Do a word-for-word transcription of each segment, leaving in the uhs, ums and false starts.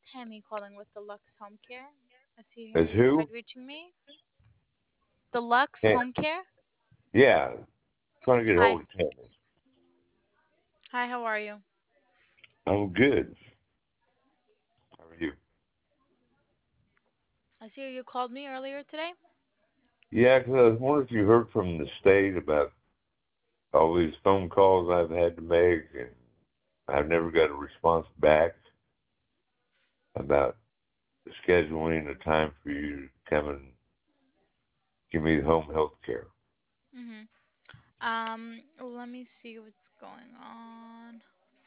Tammy calling with Deluxe Home Care. I see here As you tried who? reaching me. Deluxe Tam- Home Care. yeah, trying to get a Hi. hold of Tammy. Hi, how are you? I'm good. How are you? I see you called me earlier today. Yeah, 'cause I was wondering if you heard from the state about all these phone calls I've had to make, and I've never got a response back about scheduling a time for you to come and give me home health care. Mhm. Um, let me see what's going on.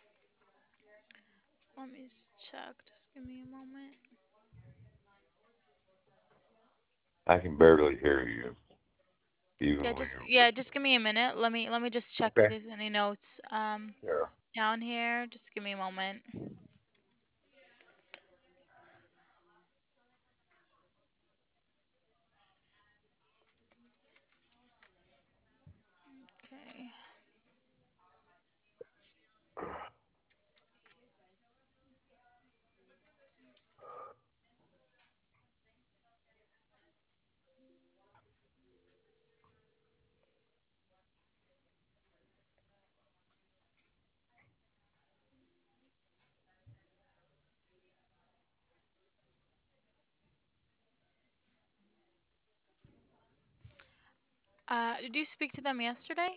Let me s- check. Just give me a moment. I can barely hear you, Yeah, even when just you're yeah, just give me a minute. Let me let me just check if okay. there's any notes um Sure. down here. Just give me a moment. Okay. Uh, did you speak to them yesterday?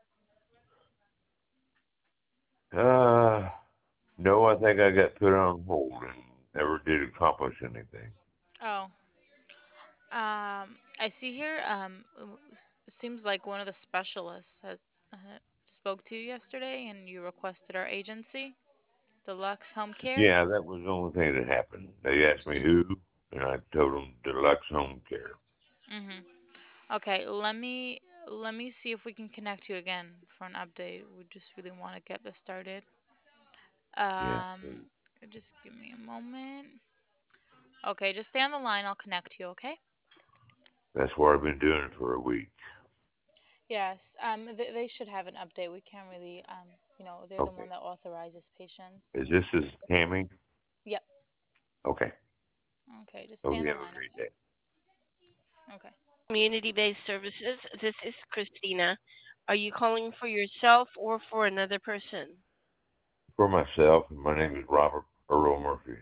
Uh, no, I think I got put on hold and never did accomplish anything. Oh. Um, I see here. Um, w- it seems like one of the specialists has uh, spoke to you yesterday, and you requested our agency, Deluxe Home Care. Yeah, that was the only thing that happened. They asked me who, and I told them Deluxe Home Care. Mhm. Okay. Let me let me see if we can connect you again for an update. We just really want to get this started. Yeah, Um, just give me a moment. Okay, just stay on the line. I'll connect you. Okay. that's what I've been doing for a week. Yes. Um, they, they should have an update. We can't really. Um, you know, they're the Okay. one that authorizes patients. Is this is Tammy? Yep. Okay. Okay. Just stay Hope on you the have a line. great Okay. day. Okay. Community-based services. This is Christina. Are you calling for yourself or for another person? For myself, my name is Robert Earl Murphy.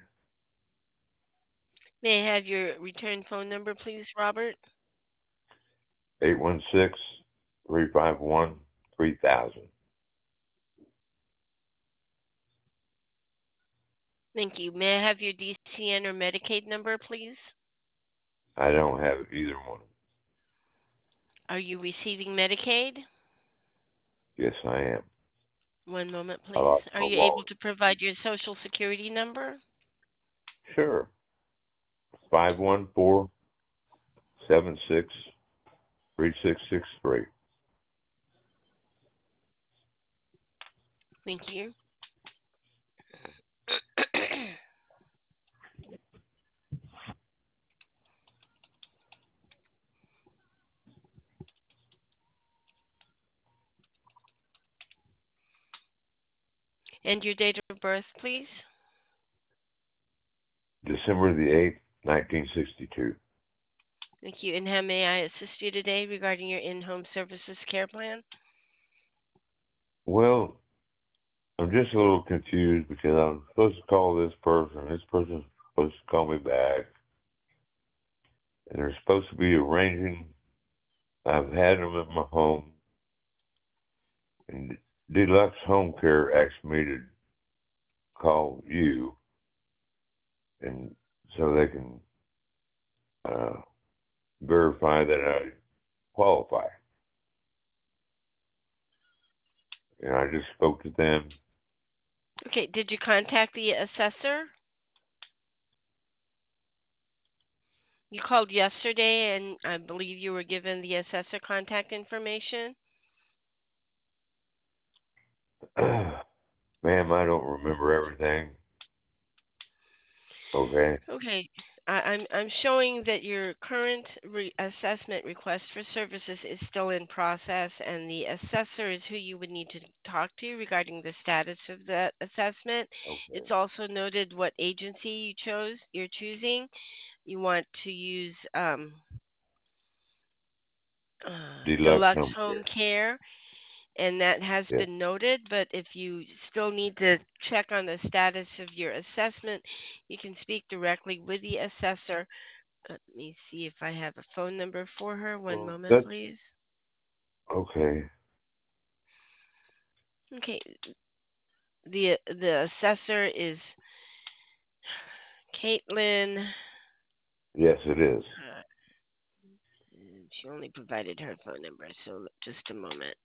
May I have your return phone number, please, Robert? Eight one six three five one three thousand. Thank you. May I have your D C N or Medicaid number, please? I don't have either one. Are you receiving Medicaid? Yes, I am. One moment, I please. lost Are my you able wallet. to provide your social security number? Sure. Five one four seven six three six six three. Thank you. And your date of birth, please? December the eighth, nineteen sixty two. Thank you. And how may I assist you today regarding your in-home services care plan? Well, I'm just a little confused because I'm supposed to call this person. This person's supposed to call me back, and they're supposed to be arranging. I've had them at my home, and Deluxe Home Care asked me to call you, and so they can uh, verify that I qualify. And I just spoke to them. Okay, did you contact the assessor? You called yesterday, and I believe you were given the assessor contact information. Ma'am, I don't remember everything. Okay. Okay. I, I'm I'm showing that your current re- assessment request for services is still in process, and the assessor is who you would need to talk to regarding the status of that assessment. Okay. It's also noted what agency you chose. You're choosing. You want to use um, uh, Deluxe Deluxe home Home care. Care, and that has Yes. been noted. But if you still need to check on the status of your assessment, you can speak directly with the assessor. Let me see if I have a phone number for her. One Well, moment, that's please. okay. Okay, the the assessor is Caitlin. Yes, it is. Uh, she only provided her phone number, so just a moment.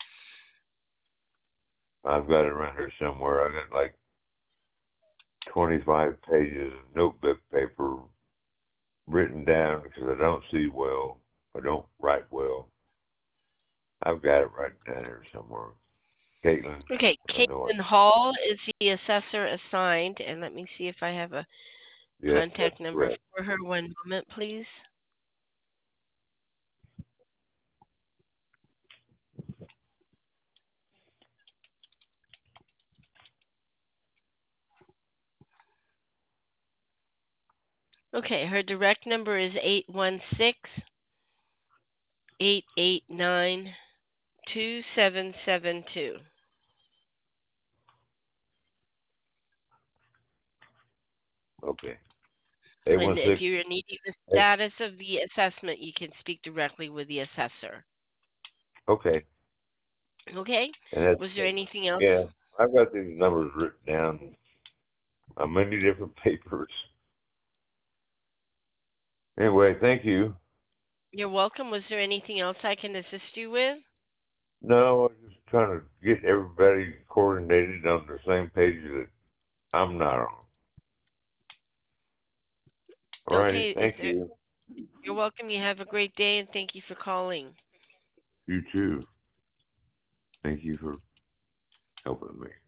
I've got it around here somewhere. I got like twenty-five pages of notebook paper written down because I don't see well. I don't write well. I've got it right down here somewhere. Caitlin, Okay, I know it. Caitlin Hall is the assessor assigned, and let me see if I have a Yes, that's contact number correct. for her. One moment, please. Okay, her direct number is eight one six, eight eight nine, two seven seven two. Okay. And if eight one six. you're needing the Eight. status of the assessment, you can speak directly with the assessor. Okay. Okay? And that's, Was there anything else? yeah, I've got these numbers written down on many different papers. Anyway, thank you. You're welcome. Was there anything else I can assist you with? No, I'm just trying to get everybody coordinated on the same page that I'm not on. All righty. Okay, is Thank there you. you're welcome. You have a great day and thank you for calling. You too. Thank you for helping me.